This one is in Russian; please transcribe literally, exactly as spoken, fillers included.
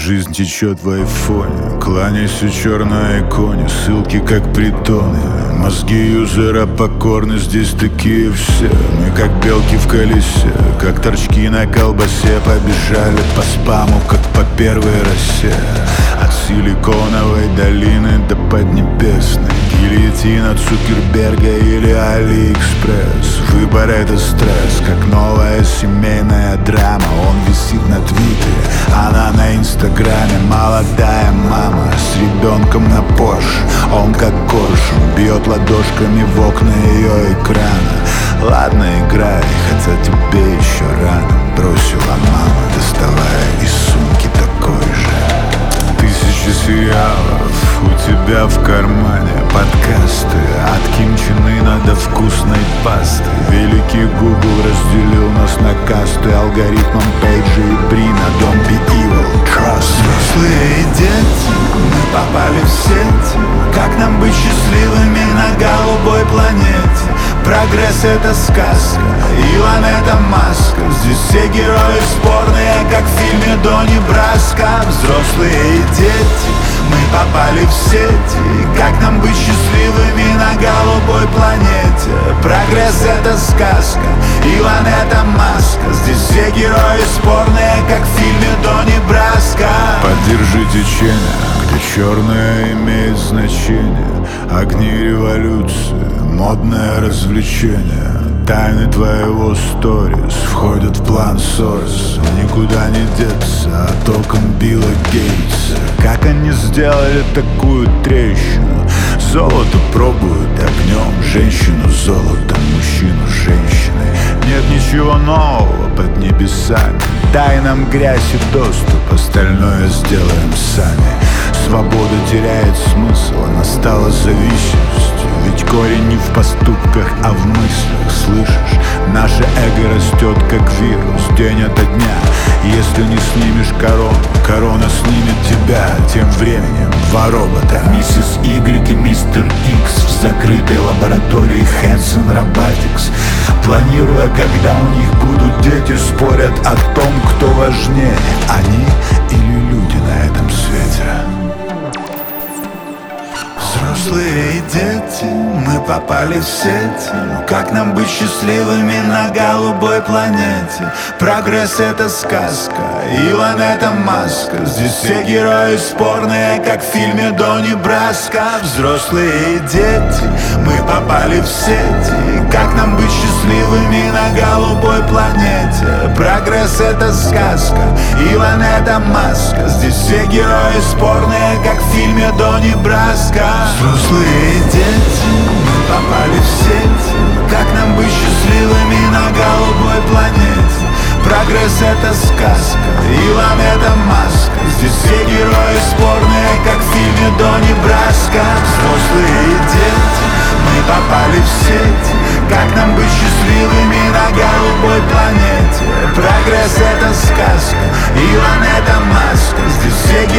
жизнь течет в айфоне. Кланяйся черной иконе, ссылки как притоны. Мозги юзера покорны, здесь такие все. Мы как белки в колесе, как торчки на колбасе. Побежали по спаму, как по первой росе. От Силиконовой долины до Поднебесной. Гильотина Цукерберга или Алиэкспресс. Выбор — это стресс, как новая семейная драма. Он висит на твиттере, она на инстаграме. Молодая мама с ребенком на Порш. Он как коршун бьет ладошками в окна ее экрана. Ладно, играй, хотя тебе еще рано. Бросила мама, доставая из сумки такой же. Тысячи сериалов у тебя в кармане. Подкасты от Ким Чен Ына до вкусной пасты. Великий Google разделил нас на касты алгоритмом Пейджа и Брина. Don't be evil, trust me. Взрослые дети, мы попали в сети. Как нам быть счастливыми на голубой планете? Прогресс — это сказка, Илон — это маска. Здесь все герои спорные, как в фильме Донни Браско. Взрослые дети, мы попали в сети. Как нам быть счастливыми на голубой планете? Прогресс — это сказка, Илон — это маска. Здесь все герои спорные, как в фильме Донни Браско. Поддержи течение, где черное имеет значение. Огни революции, модное развлечение. Тайны твоего сторис входят в план Сороса. Никуда не деться от окон Билла Гейтса. Как они сделали такую трещину? Золото пробуют огнем, женщину золотом, мужчину женщиной. Нет ничего нового под небесами. Дай нам грязь и доступ, остальное сделаем сами. Свобода теряет смысл, она стала зависимостью. Ведь корень не в поступках, а в мыслях, слышишь? Наше эго растет как вирус день ото дня. Если не снимешь корону, корона снимет тебя. Тем временем два робота, миссис Y и мистер Икс, в закрытой лаборатории Hanson Robotics. Планируя, когда у них будут дети, спорят о том, кто важнее, они или люди на этом свете. Взрослые дети, мы попали в сети. Ну как нам быть счастливыми на голубой планете? Прогресс — это сказка, Илон — это маска. Здесь все герои спорные, как в фильме Донни Браско. Взрослые дети, мы попали в сети. Как нам быть счастливыми на голубой планете? Прогресс — это сказка, Илон — это маска. Здесь все герои спорные, как в фильме Донни Браско. Взрослые дети, мы попали в сети. Как нам быть счастливыми на голубой планете? Прогресс — это сказка, Илон — это маска. Здесь все герои спорные, как в фильме Донни Браско. Взрослые дети, мы попали в сети. Как нам быть счастливыми на голубой планете? Прогресс — это сказка, Илон — это маска. Здесь все